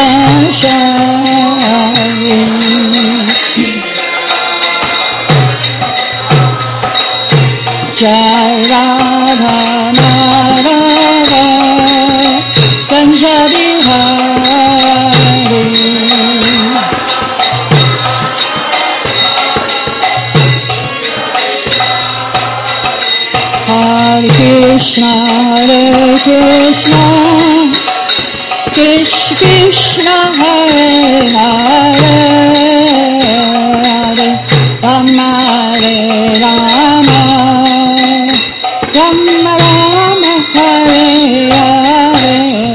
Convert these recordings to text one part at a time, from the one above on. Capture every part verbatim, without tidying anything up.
Jai Radha Madhava Kancha Bihari Hare Krishna Hare Krishna Krishna Krishna Hare Hare Hare Rama Hare Rama Rama Rama Hare Hare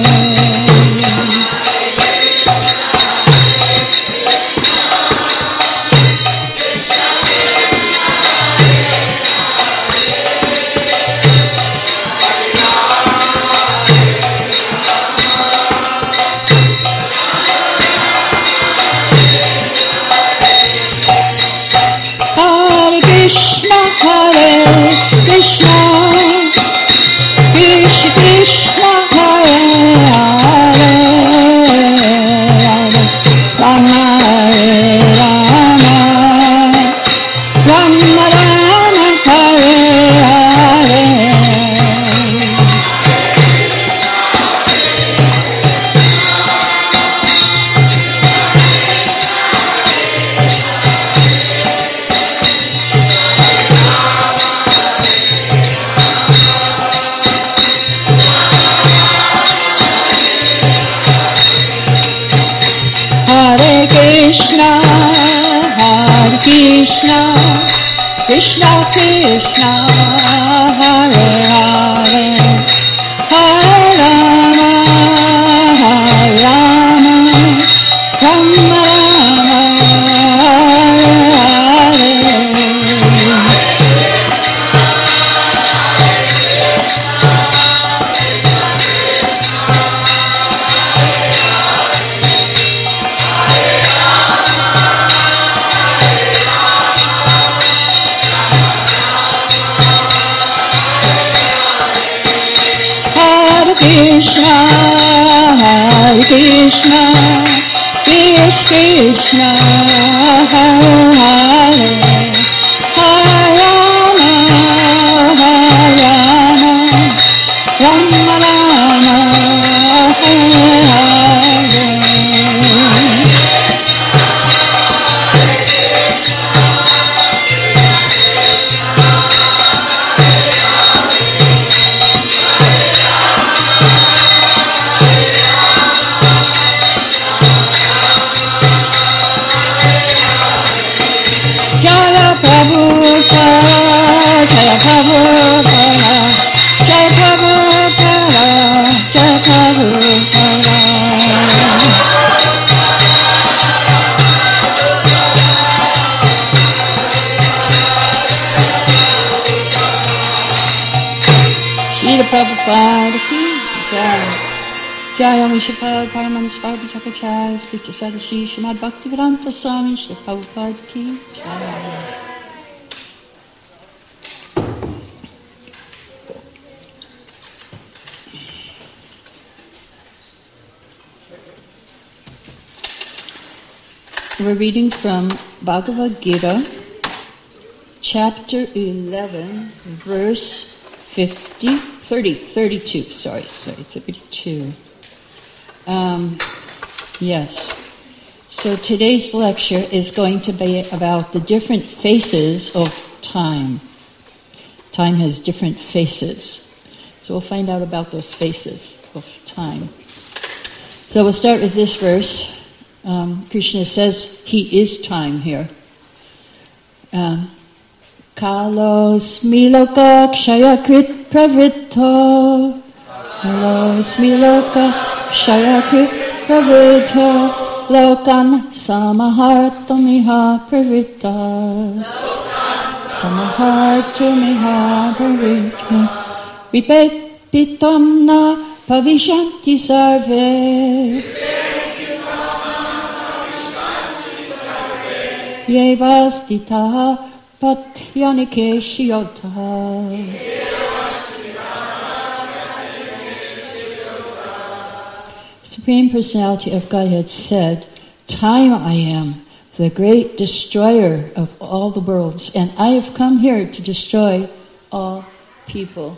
Krishna Krishna Hare Hare Hare Rama Hare Rama Rama Rama Hare Hare Krishna, Hare Krishna, Krishna Krishna, Hare Hare, Hare Rama, Hare Rama, Rama Rama, Hare Hare. Prabhupada ki jai. Jai Om Shipad Paramahansa Bhagavatakacharya Stitya Sadashi Srimad Bhaktivedanta Swami Srila Prabhupada ki jai. We're reading from Bhagavad Gita, chapter eleven, verse fifty, thirty, thirty-two, sorry, sorry, thirty-two. Um, yes. So today's lecture is going to be about the different faces of time. Time has different faces. So we'll find out about those faces of time. So we'll start with this verse. Um, Krishna says he is time here. Uh, Kalos miloka kshayakrit pravritto. Kalos miloka kshayakrit pravritto. Lokan samahartamiha pravritta. Samahartamiha pravritta. Vipepitam na pavishanti sarve. Yevastitaha patyanikeshiyotha. Supreme Personality of Godhead said, time I am, the great destroyer of all the worlds, and I have come here to destroy all people.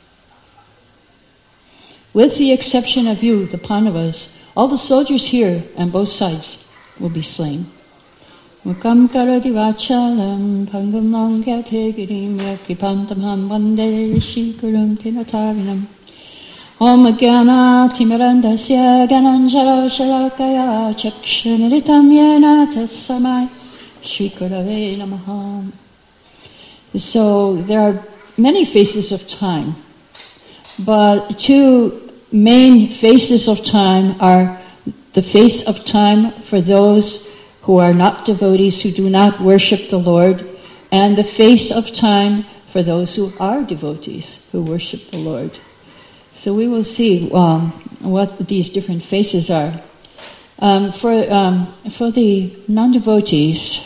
With the exception of you, the Pandavas, all the soldiers here on both sides will be slain. Mukam karati vachalam pangam langyate girim yakipantamham vande shikurum tinatarinam Om Gyana Timirandasya Gananjara Shalakaya Chakshuniritam Yena Tasamai Shri Gurave Namaha. So there are many faces of time, but two main faces of time are the face of time for those who are not devotees, who do not worship the Lord, and the face of time for those who are devotees, who worship the Lord. So we will see um, what these different faces are. Um, for um, for the non-devotees,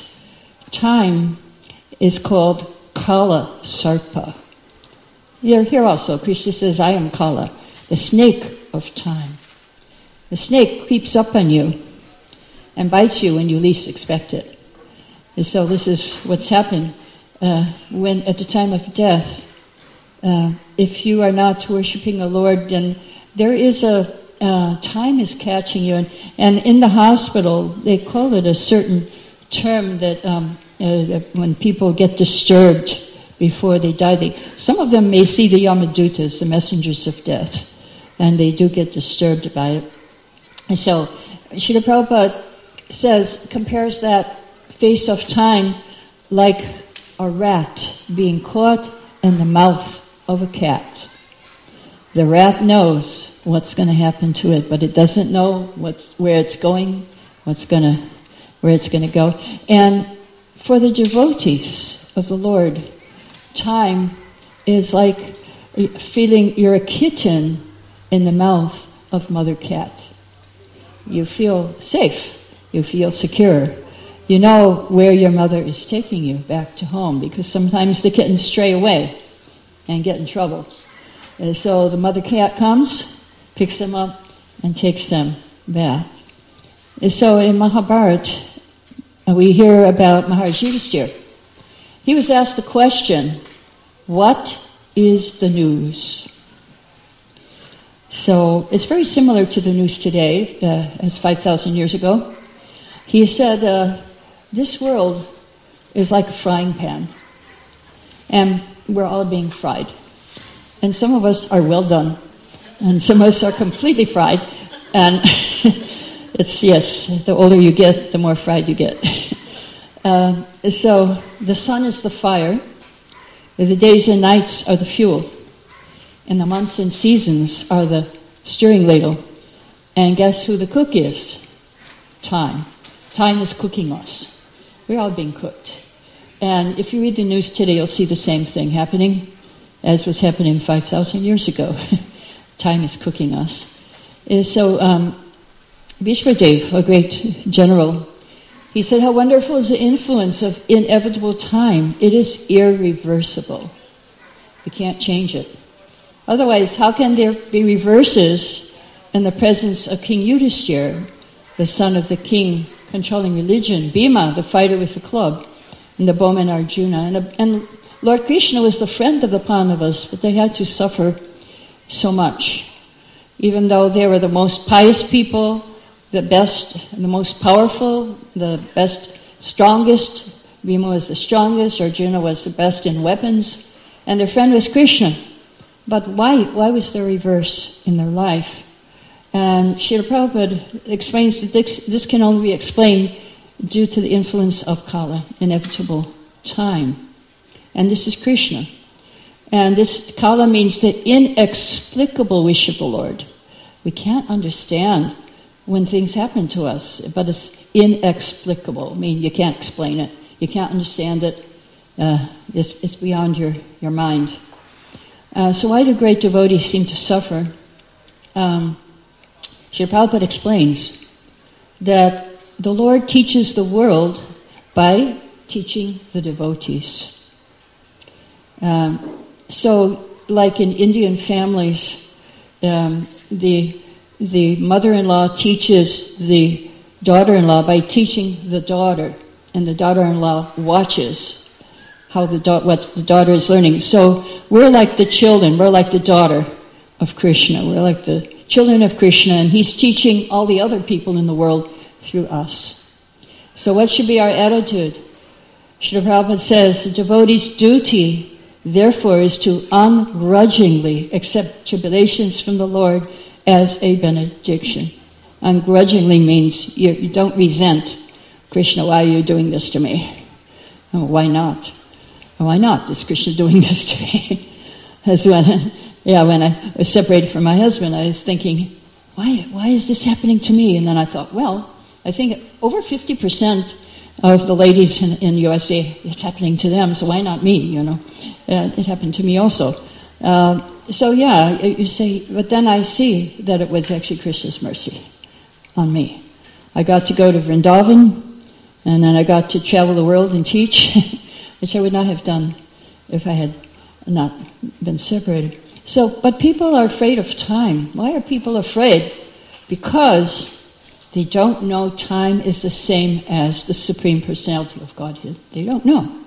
time is called Kala Sarpa. Here, here also, Krishna says, I am Kala, the snake of time. The snake creeps up on you and bites you when you least expect it. And so this is what's happened uh, when at the time of death. Uh, if you are not worshiping the Lord, then there is a uh, time is catching you, and, and in the hospital they call it a certain term that um, uh, when people get disturbed before they die, they, some of them may see the Yamadutas, the messengers of death, and they do get disturbed by it. And so, Srila Prabhupada says, compares that face of time like a rat being caught in the mouth of a cat. The rat knows what's going to happen to it, but it doesn't know what's where it's going, what's going to where it's going to go. And for the devotees of the Lord, time is like feeling you're a kitten in the mouth of Mother Cat. You feel safe. You feel secure. You know where your mother is taking you back to home, because sometimes the kittens stray away and get in trouble. And so the mother cat comes, picks them up, and takes them back. And so in Mahabharata, we hear about Maharaj Yudhishthira. He was asked the question, what is the news? So it's very similar to the news today, uh, as five thousand years ago. He said, uh, this world is like a frying pan, and we're all being fried. And some of us are well done, and some of us are completely fried. And it's, yes, the older you get, the more fried you get. uh, so the sun is the fire, the days and nights are the fuel, and the months and seasons are the stirring ladle. And guess who the cook is? Time. Time is cooking us. We're all being cooked. And if you read the news today, you'll see the same thing happening as was happening five thousand years ago. Time is cooking us. And so, um, Bhishmadev, a great general, he said, how wonderful is the influence of inevitable time. It is irreversible. You can't change it. Otherwise, how can there be reverses in the presence of King Yudhishthira, the son of the king controlling religion, Bhima, the fighter with the club, and the bowman Arjuna. And, and Lord Krishna was the friend of the Pandavas, but they had to suffer so much. Even though they were the most pious people, the best, the most powerful, the best, strongest. Bhima was the strongest, Arjuna was the best in weapons, and their friend was Krishna. But why, why was there reverse in their life? And Srila Prabhupada explains that this, this can only be explained due to the influence of Kala, inevitable time. And this is Krishna. And this Kala means the inexplicable wish of the Lord. We can't understand when things happen to us, but it's inexplicable. I mean, you can't explain it. You can't understand it. Uh, it's, it's beyond your, your mind. Uh, so why do great devotees seem to suffer? Um, Srila Prabhupada explains that the Lord teaches the world by teaching the devotees. Um, so, like in Indian families, um, the the mother-in-law teaches the daughter-in-law by teaching the daughter, and the daughter-in-law watches how the da- what the daughter is learning. So we're like the children, we're like the daughter of Krishna, we're like the children of Krishna, and he's teaching all the other people in the world through us. So what should be our attitude? Srila Prabhupada says, the devotee's duty, therefore, is to ungrudgingly accept tribulations from the Lord as a benediction. Ungrudgingly means you, you don't resent, Krishna, why are you doing this to me? Oh, why not? Oh, why not is Krishna doing this to me? That's when, yeah, when I was separated from my husband, I was thinking, why, why is this happening to me? And then I thought, well, I think over fifty percent of the ladies in, in U S A, it's happening to them, so why not me, you know? Uh, it happened to me also. Uh, so yeah, you say, but then I see that it was actually Krishna's mercy on me. I got to go to Vrindavan, and then I got to travel the world and teach, which I would not have done if I had not been separated. So, but people are afraid of time. Why are people afraid? Because they don't know time is the same as the Supreme Personality of Godhead. They don't know.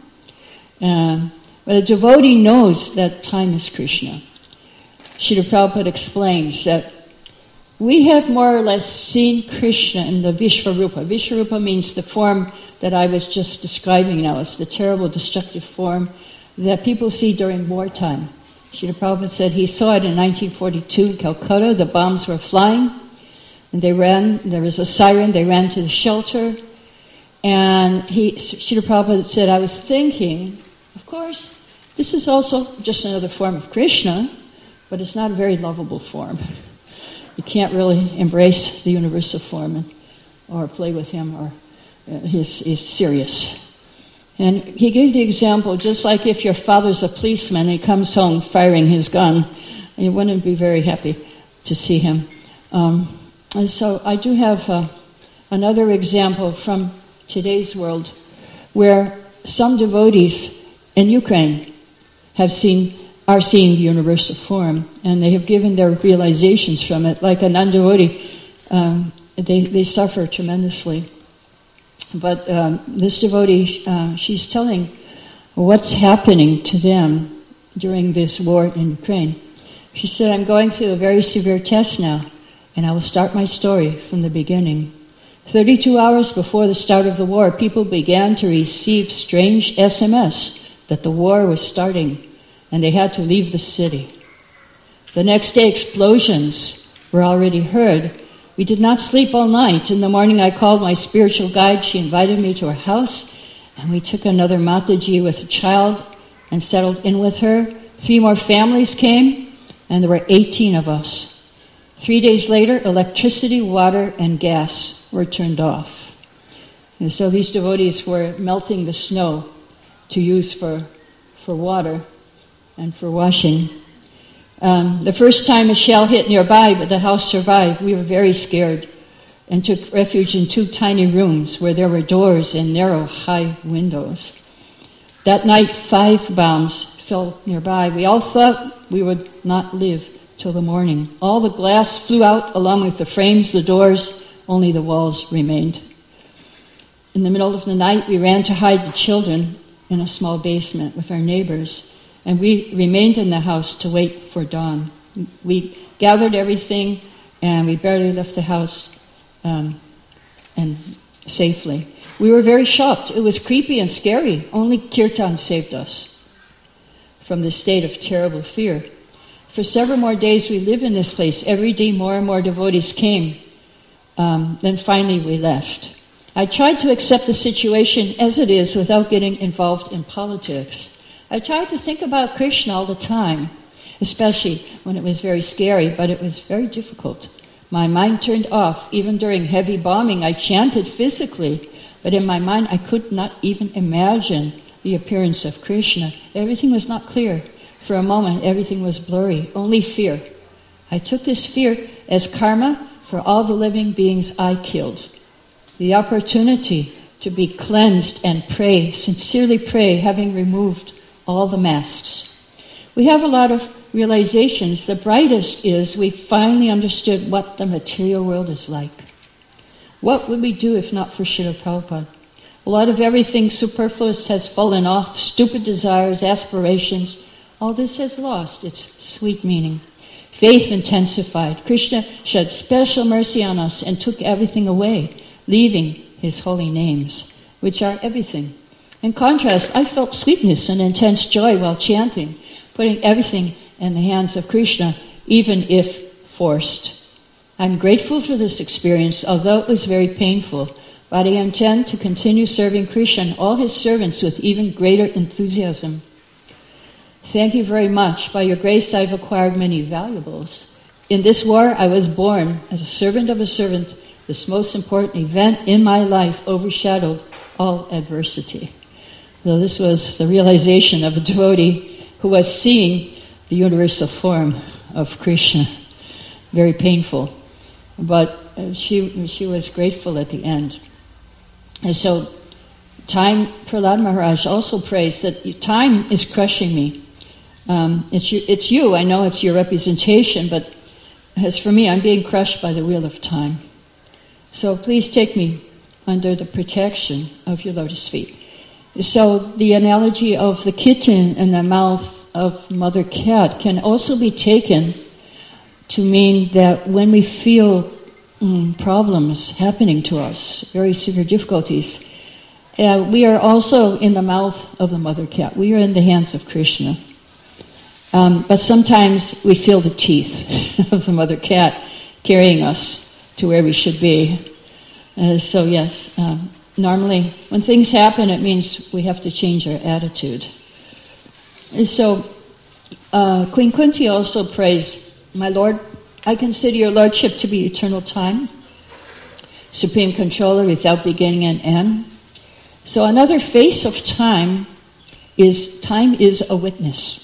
Um, but a devotee knows that time is Krishna. Srila Prabhupada explains that we have more or less seen Krishna in the Vishvarupa. Vishvarupa means the form that I was just describing now. It's the terrible, destructive form that people see during wartime. Srila Prabhupada said he saw it in nineteen forty-two in Calcutta. The bombs were flying. And they ran, there was a siren, they ran to the shelter. And he, Srila Prabhupada said, I was thinking, of course, this is also just another form of Krishna, but it's not a very lovable form. You can't really embrace the universal form and, or play with him, or uh, he's, he's serious. And he gave the example, just like if your father's a policeman and he comes home firing his gun, you wouldn't be very happy to see him. Um, And so I do have uh, another example from today's world where some devotees in Ukraine have seen, are seeing the universal form, and they have given their realizations from it. Like a non-devotee, um, they, they suffer tremendously. But um, this devotee, uh, she's telling what's happening to them during this war in Ukraine. She said, I'm going through a very severe test now. And I will start my story from the beginning. thirty-two hours before the start of the war, people began to receive strange S M S that the war was starting, and they had to leave the city. The next day, explosions were already heard. We did not sleep all night. In the morning, I called my spiritual guide. She invited me to her house, and we took another Mataji with a child and settled in with her. Three more families came, and there were eighteen of us. Three days later, electricity, water, and gas were turned off. And so these devotees were melting the snow to use for, for water and for washing. Um, the first time a shell hit nearby, but the house survived, we were very scared and took refuge in two tiny rooms where there were doors and narrow, high windows. That night, five bombs fell nearby. We all thought we would not live till the morning. All the glass flew out along with the frames, the doors, only the walls remained. In the middle of the night, we ran to hide the children in a small basement with our neighbors, and we remained in the house to wait for dawn. We gathered everything, and we barely left the house um, and safely. We were very shocked. It was creepy and scary. Only Kirtan saved us from this state of terrible fear. For several more days we lived in this place. Every day more and more devotees came. Um, then finally we left. I tried to accept the situation as it is without getting involved in politics. I tried to think about Krishna all the time, especially when it was very scary, but it was very difficult. My mind turned off. Even during heavy bombing, I chanted physically, but in my mind I could not even imagine the appearance of Krishna. Everything was not clear. For a moment, everything was blurry, only fear. I took this fear as karma for all the living beings I killed. The opportunity to be cleansed and pray, sincerely pray, having removed all the masks. We have a lot of realizations, the brightest is we finally understood what the material world is like. What would we do if not for Srila Prabhupada? A lot of everything superfluous has fallen off, stupid desires, aspirations. All this has lost its sweet meaning. Faith intensified. Krishna shed special mercy on us and took everything away, leaving his holy names, which are everything. In contrast, I felt sweetness and intense joy while chanting, putting everything in the hands of Krishna, even if forced. I'm grateful for this experience, although it was very painful, but I intend to continue serving Krishna and all his servants with even greater enthusiasm. Thank you very much. By your grace, I've acquired many valuables. In this war, I was born as a servant of a servant. This most important event in my life overshadowed all adversity. So this was the realization of a devotee who was seeing the universal form of Krishna. Very painful. But she she was grateful at the end. And so time, Prahlad Maharaj also prays that time is crushing me. Um, it's you, it's you, I know it's your representation, but as for me, I'm being crushed by the wheel of time. So please take me under the protection of your lotus feet. So the analogy of the kitten in the mouth of mother cat can also be taken to mean that when we feel mm, problems happening to us, very severe difficulties, uh, we are also in the mouth of the mother cat. We are in the hands of Krishna. Um, but sometimes we feel the teeth of the mother cat carrying us to where we should be. Uh, so yes, um, normally when things happen, it means we have to change our attitude. And so uh, Queen Kunti also prays, "My Lord, I consider your Lordship to be eternal time, supreme controller without beginning and end. So another face of time is time is a witness.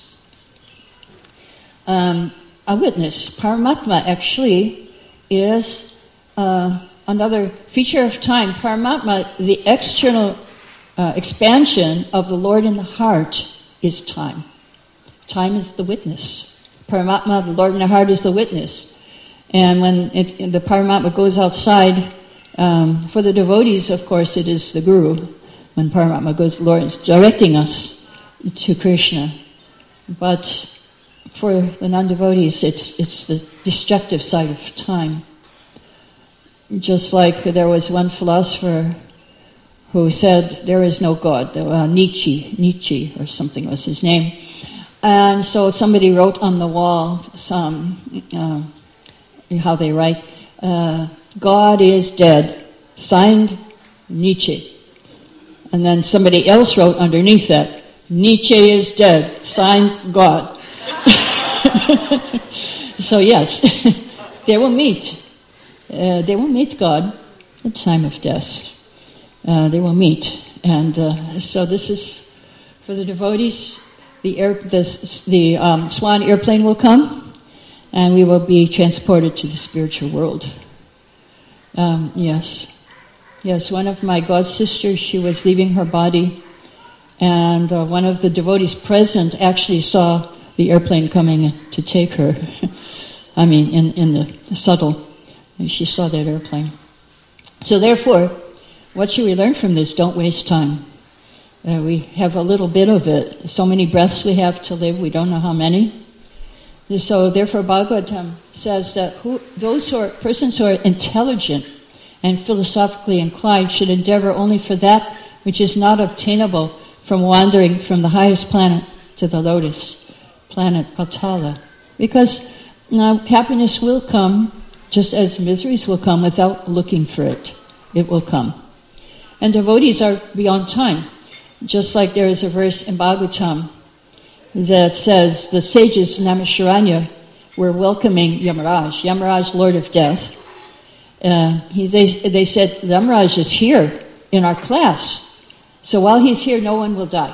Um, a witness. Paramatma actually is uh, another feature of time. Paramatma, the external uh, expansion of the Lord in the heart, is time. Time is the witness. Paramatma, the Lord in the heart, is the witness. And when it, the Paramatma goes outside, um, for the devotees, of course, it is the Guru. When Paramatma goes, the Lord is directing us to Krishna. But for the non-devotees, it's it's the destructive side of time. Just like there was one philosopher who said there is no God, uh, Nietzsche, Nietzsche or something was his name. And so somebody wrote on the wall some, uh, how they write, uh, God is dead, signed Nietzsche. And then somebody else wrote underneath that, Nietzsche is dead, signed God. So yes, they will meet. Uh, they will meet God at the time of death. Uh, they will meet. And uh, so this is for the devotees. The air, the, the um, swan airplane will come, and we will be transported to the spiritual world. Um, yes. Yes, one of my god sisters, she was leaving her body, and uh, one of the devotees present actually saw the airplane coming to take her. I mean, in, in the, the subtle. And she saw that airplane. So therefore, what should we learn from this? Don't waste time. Uh, we have a little bit of it. So many breaths we have to live, we don't know how many. So therefore, Bhagavatam says that who, those who are, persons who are intelligent and philosophically inclined should endeavor only for that which is not obtainable from wandering from the highest planet to the lotus planet Patala. Because uh, happiness will come just as miseries will come without looking for it. It will come. And devotees are beyond time. Just like there is a verse in Bhagavatam that says the sages in Naimisharanya were welcoming Yamaraj, Yamaraj, Lord of Death. Uh, he, they, they said, Yamaraj is here in our class. So while he's here, no one will die.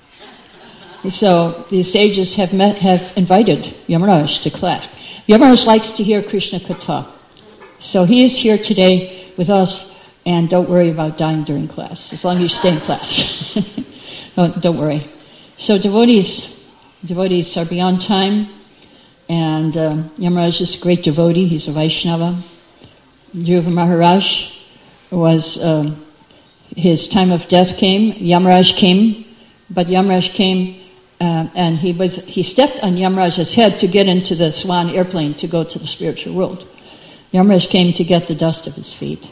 So the sages have met, have invited Yamaraj to class. Yamaraj likes to hear Krishna Katha. So he is here today with us, and don't worry about dying during class, as long as you stay in class. don't, don't worry. So devotees, devotees are beyond time. And um, Yamaraj is a great devotee. He's a Vaishnava. Dhruva Maharaj was, um, his time of death came. Yamaraj came, but Yamaraj came uh, and he was he stepped on Yamaraj's head to get into the Swan airplane to go to the spiritual world. Yamaraj came to get the dust of his feet.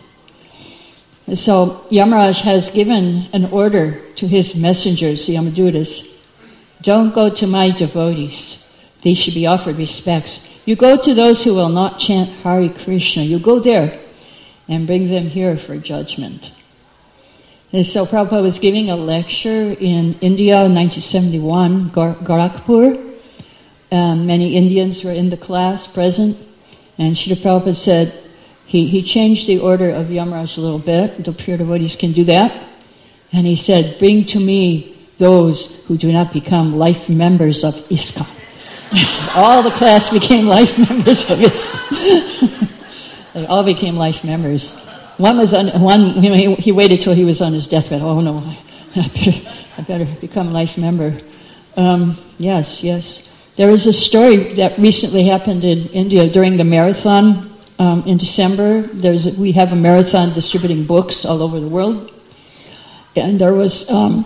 So Yamaraj has given an order to his messengers, the Yamadutas, don't go to my devotees. They should be offered respects. You go to those who will not chant Hare Krishna. You go there and bring them here for judgment. And so Prabhupada was giving a lecture in India in nineteen seventy-one, Gor- Gorakhpur. Um, many Indians were in the class present. And Srila Prabhupada said, he, he changed the order of Yamaraj a little bit. The pure devotees can do that. And he said, bring to me those who do not become life members of ISKCON. All the class became life members of ISKCON. They all became life members. One was on, one, you know, he, he waited till he was on his deathbed. Oh no, I, I, better, I better become a life member. Um, yes, yes. There was a story that recently happened in India during the marathon um, in December. There's a, we have a marathon distributing books all over the world. And there was um,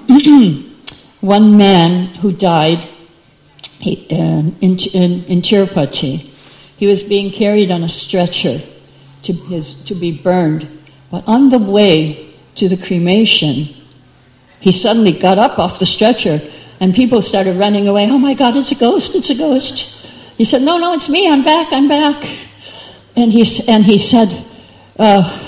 one man who died he, uh, in, in, in Tirupati. He was being carried on a stretcher to, his, to be burned. But on the way to the cremation, he suddenly got up off the stretcher and people started running away. Oh my God, it's a ghost, it's a ghost. He said, no, no, it's me, I'm back, I'm back. And he, and he said, uh,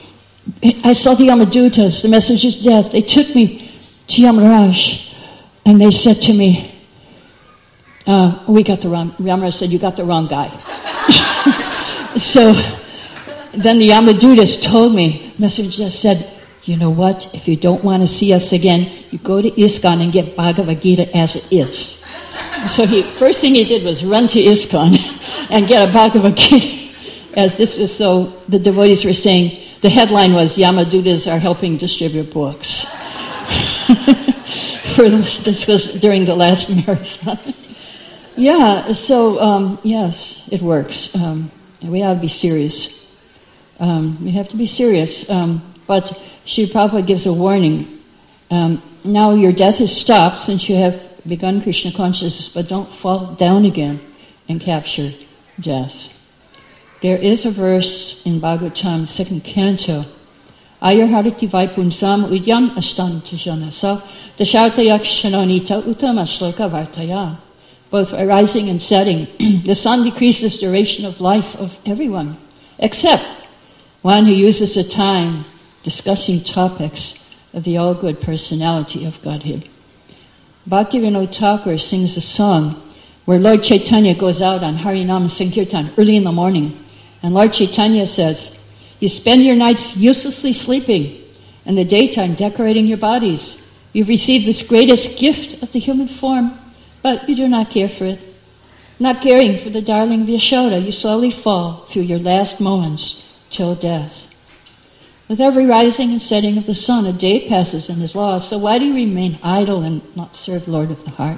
I saw the Yamadutas, the messengers of death. They took me to Yamaraj and they said to me, uh, we got the wrong, Yamaraj said, you got the wrong guy. So then the Yamadutas told me, messenger just said, you know what, if you don't want to see us again, you go to ISKCON and get Bhagavad Gita as it is. So he, first thing he did was run to ISKCON and get a Bhagavad Gita. As this was so, the devotees were saying, the headline was, Yamadutas are helping distribute books. For, this was during the last marathon. Yeah, so, um, yes, it works. Um, we have to be serious. Um, we have to be serious. Um, but Srila Prabhupada gives a warning. Um, now your death has stopped since you have begun Krishna consciousness, but don't fall down again and capture death. There is a verse in Bhagavatam, second canto, Ayarharati Vaipunsam Udyam Ashtanta Janasa Dashartayak Shanonita Uttama Shloka Vartaya. Both arising and setting, the sun decreases duration of life of everyone, except one who uses the time discussing topics of the all-good personality of Godhead. Bhaktivinoda Thakur sings a song where Lord Chaitanya goes out on Harinam Sankirtan early in the morning. And Lord Chaitanya says, you spend your nights uselessly sleeping and the daytime decorating your bodies. You've received this greatest gift of the human form, but you do not care for it. Not caring for the darling Yashoda, you slowly fall through your last moments till death. With every rising and setting of the sun, a day passes in his laws, so why do you remain idle and not serve Lord of the heart?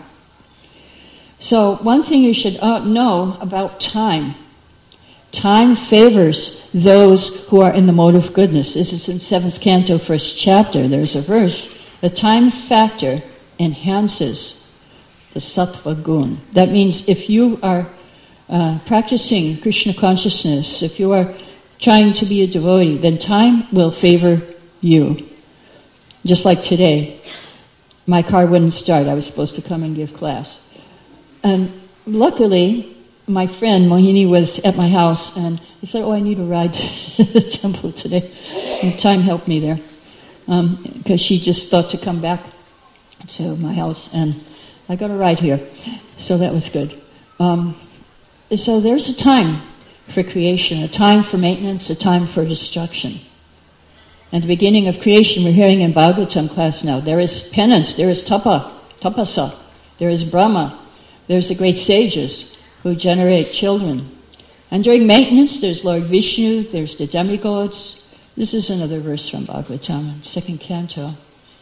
So one thing you should know about time. Time favors those who are in the mode of goodness. This is in seventh canto, first chapter. There's a verse. The time factor enhances the sattva gun. That means if you are uh, practicing Krishna consciousness, if you are trying to be a devotee, then time will favor you. Just like today, my car wouldn't start. I was supposed to come and give class. And luckily, my friend Mohini was at my house, and he said, oh, I need a ride to the temple today. And time helped me there, because um, she just thought to come back to my house, and I got a ride here. So that was good. Um, so there's a time for creation, a time for maintenance, a time for destruction. At the beginning of creation, we're hearing in Bhagavatam class now, there is penance, there is tapa, tapasa, there is Brahma, there's the great sages who generate children. And during maintenance, there's Lord Vishnu, there's the demigods. This is another verse from Bhagavatam, second canto.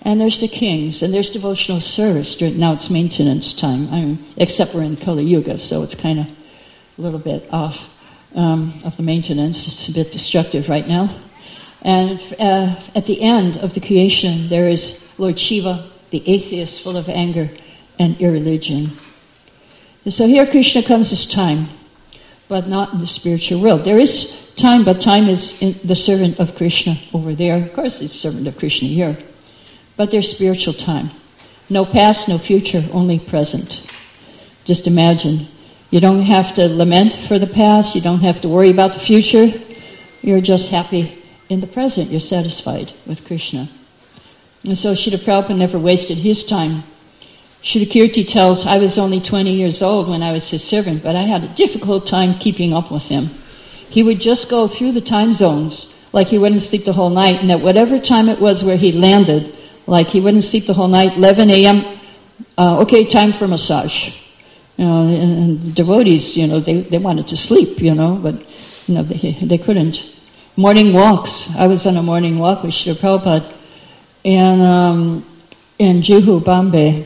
And there's the kings, and there's devotional service. During, now it's maintenance time, I mean, except we're in Kali Yuga, so it's kind of a little bit off um, of the maintenance. It's a bit destructive right now. And uh, at the end of the creation, there is Lord Shiva, the atheist, full of anger and irreligion. And so here Krishna comes as time, but not in the spiritual world. There is time, but time is in the servant of Krishna over there. Of course, it's servant of Krishna here. But there's spiritual time. No past, no future, only present. Just imagine. You don't have to lament for the past. You don't have to worry about the future. You're just happy in the present. You're satisfied with Krishna. And so Srila Prabhupada never wasted his time. Srila Kirti tells, I was only twenty years old when I was his servant, but I had a difficult time keeping up with him. He would just go through the time zones, like he wouldn't sleep the whole night, and at whatever time it was where he landed, like he wouldn't sleep the whole night, eleven a.m., uh, okay, time for massage. You know, and, and devotees, you know, they, they wanted to sleep, you know, but, you know, they, they couldn't. Morning walks. I was on a morning walk with Srila Prabhupada in, um, in Juhu, Bombay.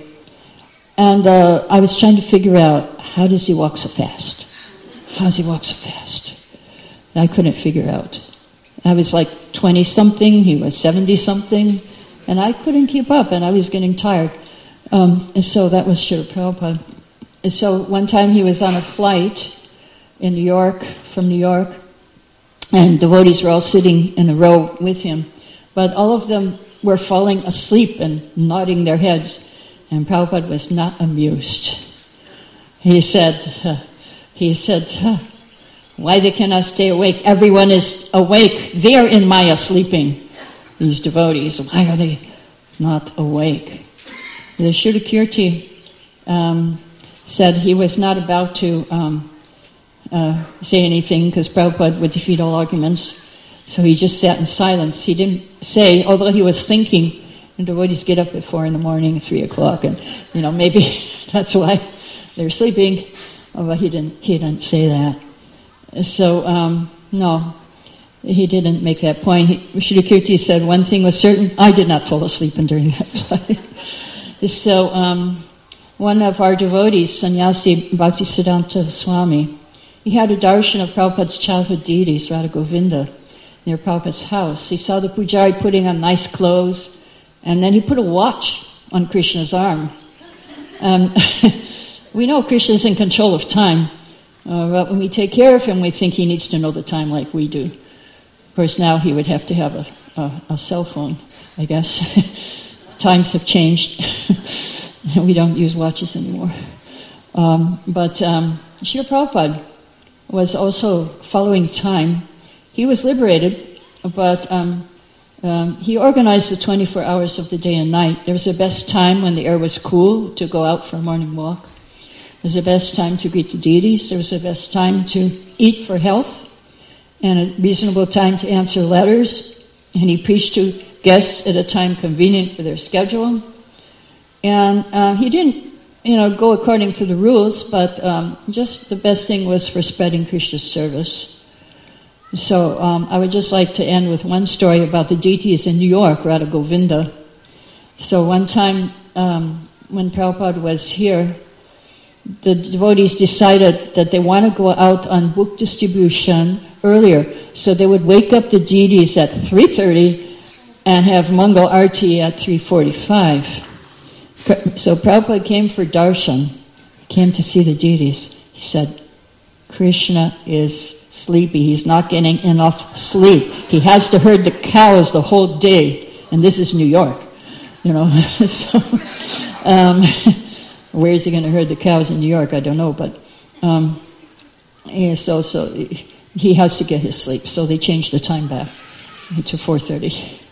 And uh, I was trying to figure out, how does he walk so fast? How does he walk so fast? I couldn't figure out. I was like twenty-something, he was seventy-something, and I couldn't keep up, and I was getting tired. Um, and so that was Srila Prabhupada. And so one time he was on a flight in New York, from New York, and devotees were all sitting in a row with him. But all of them were falling asleep and nodding their heads. And Prabhupada was not amused. He said, uh, he said, uh, why they cannot stay awake? Everyone is awake. They are in Maya sleeping. These devotees, why are they not awake? The Srila Kirti um, said he was not about to um, uh, say anything because Prabhupada would defeat all arguments. So he just sat in silence. He didn't say, although he was thinking, and devotees get up at four in the morning, three o'clock, and you know maybe that's why they're sleeping. But he didn't. He didn't say that. So um, no, he didn't make that point. Srila Kirti said one thing was certain: I did not fall asleep during that flight. So um, one of our devotees, Sannyasi Bhaktisiddhanta Swami, he had a darshan of Prabhupada's childhood deities, Radha Govinda, near Prabhupada's house. He saw the pujari putting on nice clothes. And then he put a watch on Krishna's arm. Um, we know Krishna's in control of time, uh, but when we take care of him, we think he needs to know the time like we do. Of course, now he would have to have a, a, a cell phone, I guess. Times have changed. We don't use watches anymore. Um, but um, Srila Prabhupada was also following time. He was liberated, but... Um, Um, he organized the twenty-four hours of the day and night. There was the best time when the air was cool to go out for a morning walk. There was the best time to greet the deities. There was the best time to eat for health and a reasonable time to answer letters. And he preached to guests at a time convenient for their schedule. And uh, he didn't, you know, go according to the rules, but um, just the best thing was for spreading Krishna's service. So um, I would just like to end with one story about the deities in New York, Radha Govinda. So one time um, when Prabhupada was here, the devotees decided that they want to go out on book distribution earlier. So they would wake up the deities at three thirty and have Mangal Arti at three forty-five. So Prabhupada came for darshan. He came to see the deities. He said, Krishna is sleepy. He's not getting enough sleep. He has to herd the cows the whole day. And this is New York, you know. so, um, where is he going to herd the cows in New York? I don't know. But um, yeah, so so he has to get his sleep. So they changed the time back to four thirty.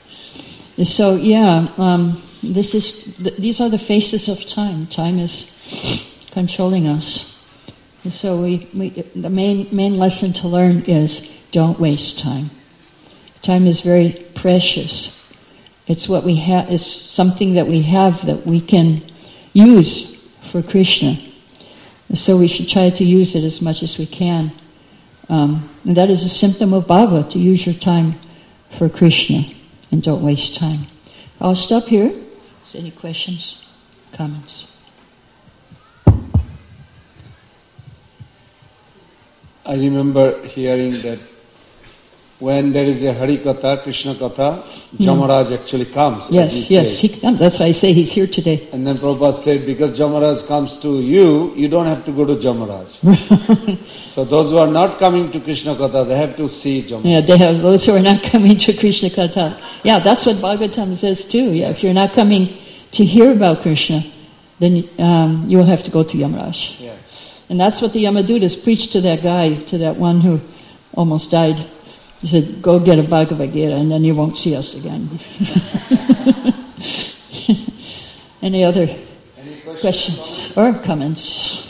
So yeah, um, this is th- these are the faces of time. Time is controlling us. So we, we, the main main lesson to learn is don't waste time. Time is very precious. It's what we have. It's something that we have that we can use for Krishna. So we should try to use it as much as we can. Um, and that is a symptom of bhava, to use your time for Krishna and don't waste time. I'll stop here So any questions, comments? I remember hearing that when there is a Hari Katha, Krishna Katha, Jamaraj actually comes. Yes, yes, he comes. That's why I say he's here today. And then Prabhupada said, because Jamaraj comes to you, you don't have to go to Jamaraj. So those who are not coming to Krishna Katha, they have to see Jamaraj. Yeah, they have those who are not coming to Krishna Katha. Yeah, that's what Bhagavatam says too. Yeah, if you're not coming to hear about Krishna, then um, you will have to go to Yamaraj. Yes. And that's what the Yamadutas preached to that guy, to that one who almost died. He said, go get a Bhagavad Gita and then you won't see us again. Any other Any questions, questions or comments?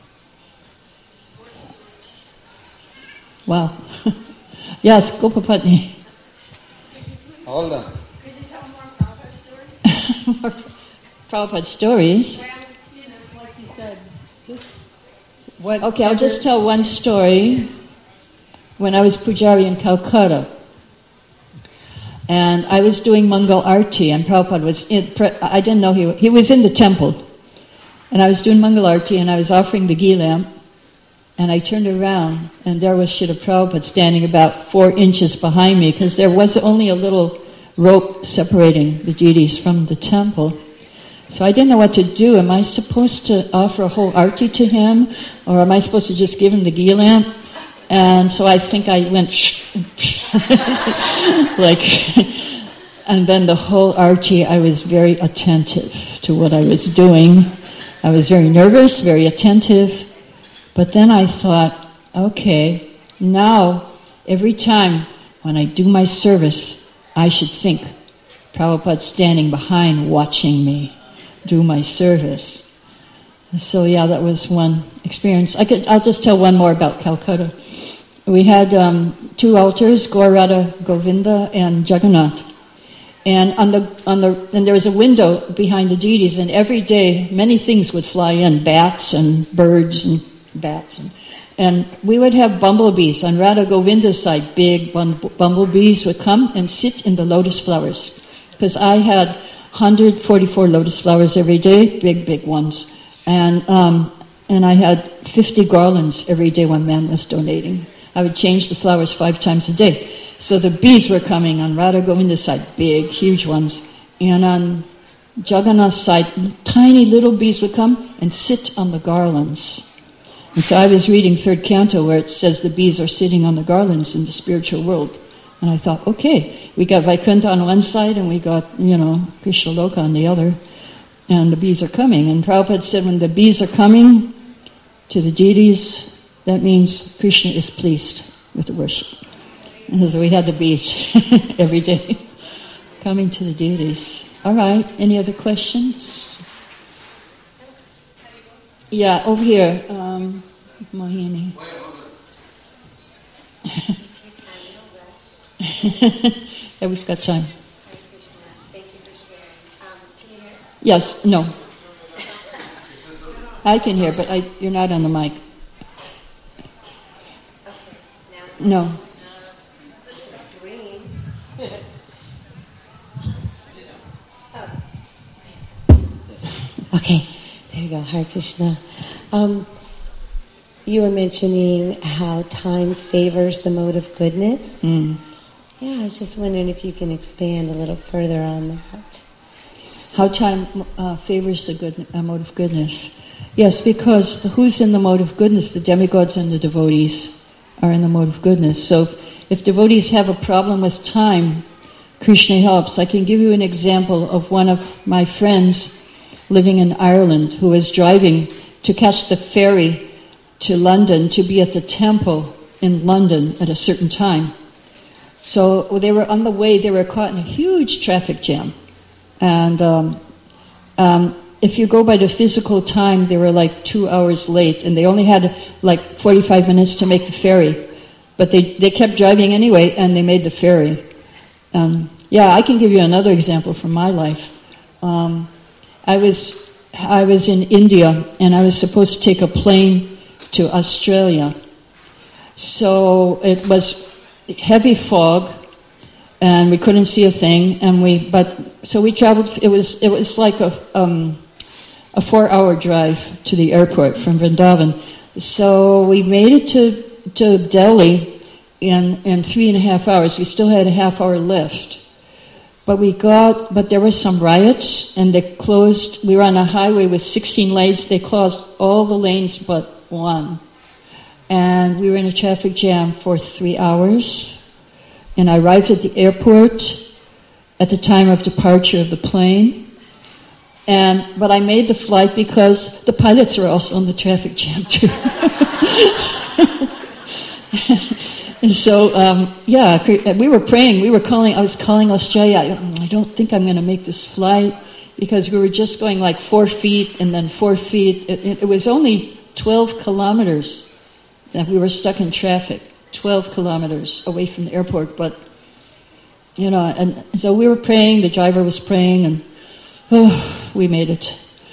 Wow. Yes, Gopapatni. Hold on. Could you tell more Prabhupada stories? More Prabhupada stories. Well, you know, like you said, just what. Okay, I'll just tell one story. When I was Pujari in Calcutta, and I was doing Mangal Arti, and Prabhupada was in, I didn't know he, he was in the temple, and I was doing Mangal Arti, and I was offering the ghee lamp, and I turned around, and there was Srila Prabhupada standing about four inches behind me, because there was only a little rope separating the deities from the temple. So I didn't know what to do. Am I supposed to offer a whole arti to him, or am I supposed to just give him the ghee lamp? And so I think I went like, and then the whole arti, I was very attentive to what I was doing. I was very nervous, very attentive. But then I thought, okay, now every time when I do my service, I should think Prabhupada's standing behind watching me do my service. So yeah, that was one experience. I could, I'll just tell one more about Calcutta. We had um, two altars, Gaurada Govinda and Jagannath. And on the on the and there was a window behind the deities, and every day many things would fly in, bats and birds and bats. And, and we would have bumblebees. On Radha Govinda's side, big bum- bumblebees would come and sit in the lotus flowers. Because I had one hundred forty-four lotus flowers every day, big, big ones. And um, and I had fifty garlands every day when man was donating. I would change the flowers five times a day. So the bees were coming on Radha Govinda's side, big, huge ones. And on Jagannath's side, tiny little bees would come and sit on the garlands. And so I was reading third canto where it says the bees are sitting on the garlands in the spiritual world. And I thought, okay, we got Vaikuntha on one side and we got, you know, Krishna Loka on the other. And the bees are coming. And Prabhupada said when the bees are coming to the deities, that means Krishna is pleased with the worship. And so we had the bees every day coming to the deities. All right, any other questions? Yeah, over here, um, Mohini. Yeah, we've got time. Thank you for sharing. Um, can you hear? Yes, no. I can hear, but I, you're not on the mic. Okay, now. No. It's green. Oh. Okay, there you go. Hare Krishna. Um, you were mentioning how time favors the mode of goodness. Mm. Yeah, I was just wondering if you can expand a little further on that. How time uh, favors the good, uh, mode of goodness. Yes, because the, who's in the mode of goodness? The demigods and the devotees are in the mode of goodness. So if, if devotees have a problem with time, Krishna helps. I can give you an example of one of my friends living in Ireland who was driving to catch the ferry to London to be at the temple in London at a certain time. So they were on the way, they were caught in a huge traffic jam. And um, um, if you go by the physical time, they were like two hours late, and they only had like forty-five minutes to make the ferry. But they, they kept driving anyway, and they made the ferry. Um, yeah, I can give you another example from my life. Um, I was I was in India, and I was supposed to take a plane to Australia. So it was heavy fog, and we couldn't see a thing. And we but so we traveled. It was it was like a um, a four-hour drive to the airport from Vrindavan. So we made it to to Delhi in in three and a half hours. We still had a half hour left, but we got. But there were some riots, and they closed. We were on a highway with sixteen lanes. They closed all the lanes but one, and we were in a traffic jam for three hours. And I arrived at the airport at the time of departure of the plane. And but I made the flight because the pilots were also on the traffic jam too. And so, um, yeah, we were praying. We were calling. I was calling Australia. I don't think I'm going to make this flight because we were just going like four feet and then four feet. It, it, it was only twelve kilometers that we were stuck in traffic. twelve kilometers away from the airport, but, you know, and so we were praying, the driver was praying, and, oh, we made it.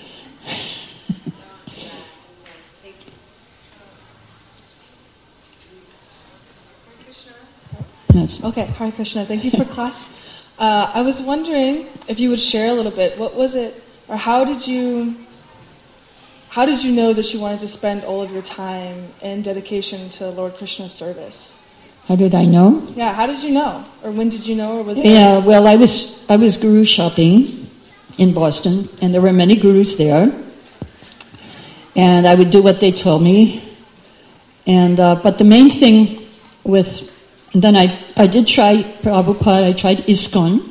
That's, Okay, Hare Krishna, thank you for class. Uh, I was wondering if you would share a little bit, what was it, or how did you, how did you know that you wanted to spend all of your time in dedication to Lord Krishna's service? how did I know? Yeah, how did you know? Or when did you know? Or was it? Yeah, well, I was I was guru shopping in Boston, and there were many gurus there, and I would do what they told me. And uh, but the main thing with, and then I I did try Prabhupada. I tried ISKCON.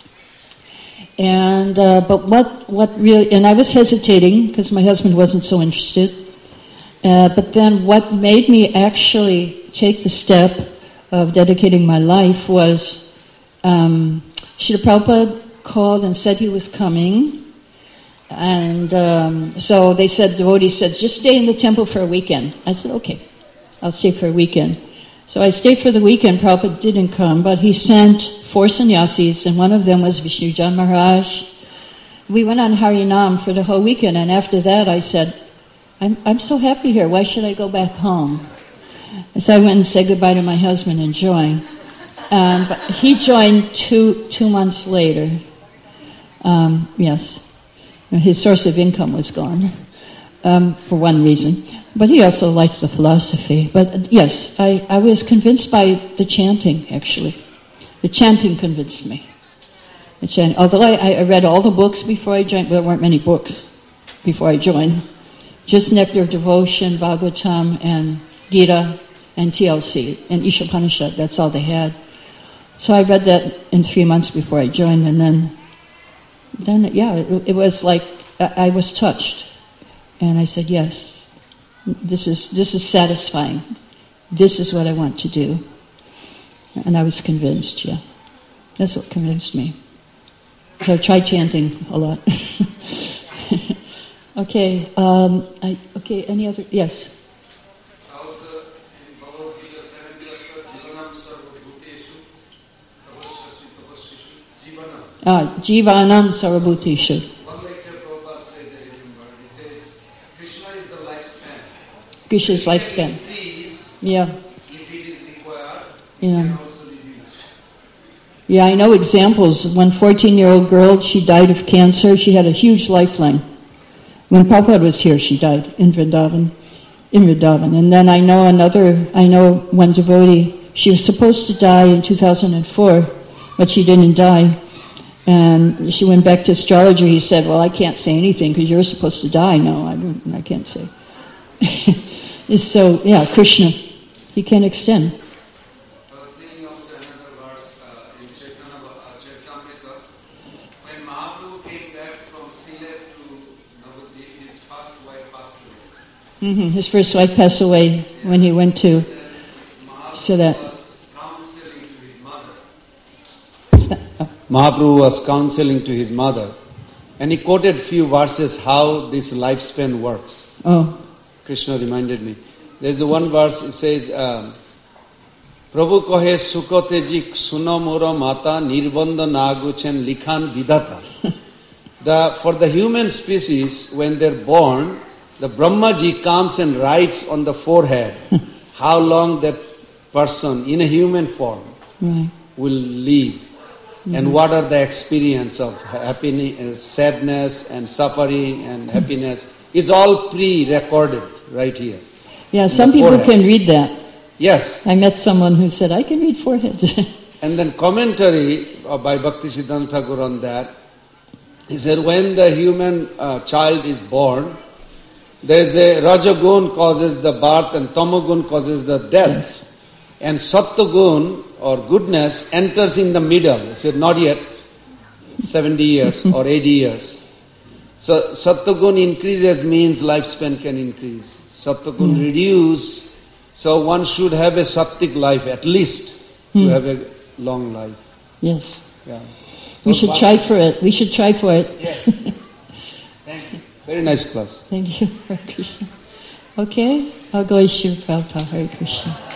And uh, but what what really, and I was hesitating because my husband wasn't so interested. Uh, but then what made me actually take the step of dedicating my life was um, Srila Prabhupada called and said he was coming, and um, so they said, devotees said, just stay in the temple for a weekend. I said, okay, I'll stay for a weekend. So I stayed for the weekend. Prabhupada didn't come, but he sent four sannyasis, and one of them was Vishnujan Maharaj. We went on Harinam for the whole weekend, and after that I said, I'm, I'm so happy here, why should I go back home? And so I went and said goodbye to my husband and joined. Um, but he joined two two months later. Um, yes, his source of income was gone, um, for one reason. But he also liked the philosophy. But uh, yes, I, I was convinced by the chanting, actually. The chanting convinced me. The chant, although I, I read all the books before I joined, well, there weren't many books before I joined. Just Nectar of Devotion, Bhagavatam, and Gita, and T L C, and Ishopanishad, that's all they had. So I read that in three months before I joined, and then, then yeah, it, it was like, I, I was touched. And I said, yes, this is this is satisfying. This is what I want to do. And I was convinced, yeah. That's what convinced me. So I tried chanting a lot. Okay, um, I, okay, any other, yes? Also, in Bhagavad Gita seven chapter, Jivanam Sarvabhuteshu, Tavasyashi Tavasyashi, Jivanam. Ah, Jivanam Sarvabhuteshu. One lecture Prabhupada says, I remember, he says, Krishna is the lifespan. Krishna's lifespan. Increase, Yeah. if it is required, Yeah. it can also reduce. Yeah, I know examples. One fourteen-year-old girl, she died of cancer. She had a huge lifeline. When Prabhupada was here, she died in Vrindavan, in Vrindavan. And then I know another, I know one devotee, she was supposed to die in two thousand four, but she didn't die. And she went back to astrologer. He said, well, I can't say anything because you're supposed to die. No, I don't, I can't say. So, yeah, Krishna, he can extend. I was thinking also another verse uh, in Chaitanya uh, Charitamrita. When Mahaprabhu came back from Sylhet to Navadvip, his first wife passed away. Mm-hmm. His first wife passed away when he went to, Then Mahaprabhu so that, was counseling to his mother. is that oh. Mahaprabhu was counseling to his mother, and he quoted few verses how this lifespan works. oh, Krishna reminded me. There's a one verse, it says, um, Prabhu kohe sukote ji suno moro mata nirbandha naguchen likhan vidhata. The, for the human species, when they're born, the Brahmaji comes and writes on the forehead how long that person in a human form right. will live. Mm-hmm. And what are the experience of happiness, sadness, and suffering, and mm-hmm. happiness? It's all pre-recorded right here. Yeah, some people forehead. can read that. Yes. I met someone who said, I can read foreheads. And then commentary by Bhaktisiddhanta Thakur on that, he said when the human uh, child is born, there is a Rajagun causes the birth and Tamagun causes the death. Yes. And Sattvagun or goodness enters in the middle. He said not yet, seventy years or eighty years. So Sattvagun increases means lifespan can increase. Sattvagun mm. reduce, so one should have a Sattik life at least mm. to have a long life. Yes. Yeah. We should try for it. We should try for it. Yes. Thank you. Very nice class. Thank you, Hare Krishna. Okay, I'll go issue Prabhupada, Hare Krishna.